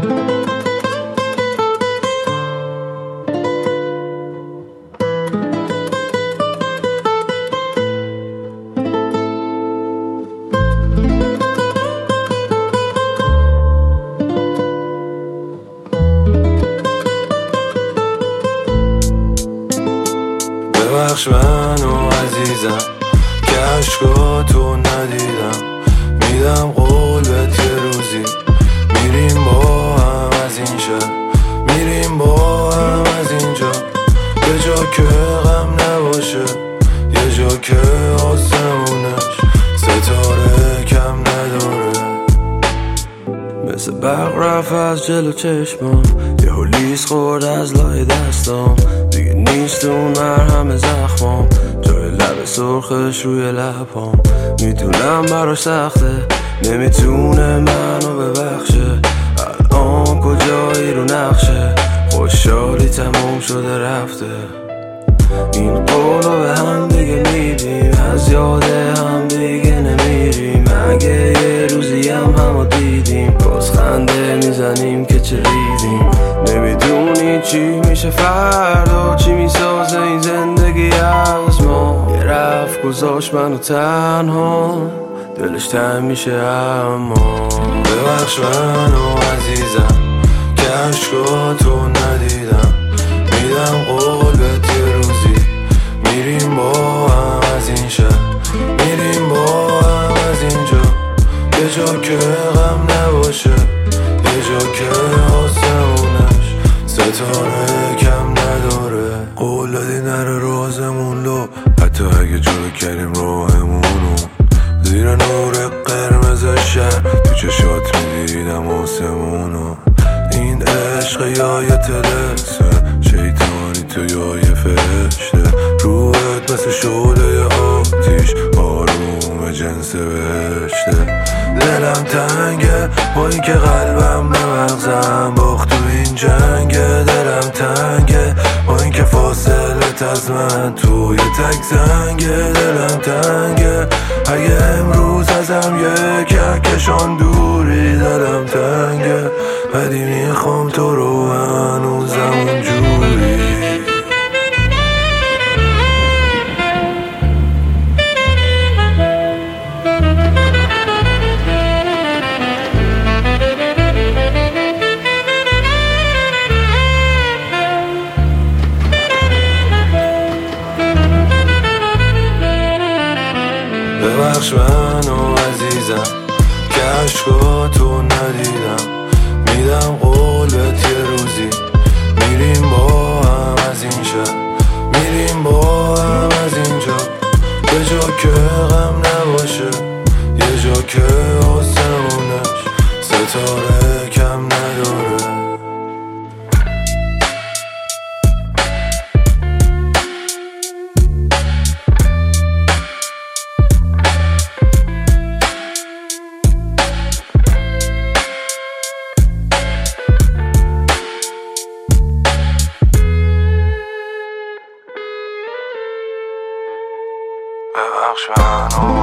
ببخش منو عزیزم که عشقاتو ندیدم، میدم قول بهت یه روزی میریم با هم از این شهر، میریم با هم از اینجا، یه جا که غم نباشه، یه جا که آسمونش ستاره کم نداره. مثل برق رفت از جلو چشمام، یهو لیس خورد از لای دستام، دیگه نیست اون مرهم زخمام، جای لب سرخش روی لبام. میدونم براش سخته، نمیتونه منو ببخشه، الان کجایی رو نقشه، خوشحالی تموم شده رفته. این قولو به هم دیگه میدیم، از یاد هم دیگه نمیریم، اگه یه روزی همو دیدیم باز خنده میزنیم که چه ریدیم. نمیدونی چی میشه فردا، چی میسازه این زندگی از ما. یه رفت گذاشت منو تنها، دلش تنگ میشه اما. ببخش منو عزیزم که عشقاتو ندیدم، میدم قول بهت یه روزی میریم با هم از این شهر، میریم با هم از اینجا، یه جا که غم نباشه، یه جا که آسمونش ستاره کم نداره. قول دادی نره رازمون لو، حتی اگه جلو کردیم راهمونو، زیر نور قرمز شهر تو چشات میدیدم آسمونو. این عشق یا یه تلسه شیطانی تو یا یه فرشته، روحت مثل شعله آتیش آروم جنس بهشته. دلم تنگه با این که قلبم به مغزم باخت تو این جنگه، دلم تنگه با این که فاصلت از من توی تک زنگه، دلم تنگه اگه امروز ازم یه کهکشان دوری، دلم تنگه ولی میخوام تو رو هنوزم اونجوری. ببخش منو عزیزم که عشقاتو ندیدم، میدم قول بهت یه روزی میریم با هم از این شهر، میریم با هم از اینجا، یه جا که غم نباشه، یه جا که آسمونش ستاره کم نداره. ببخش منو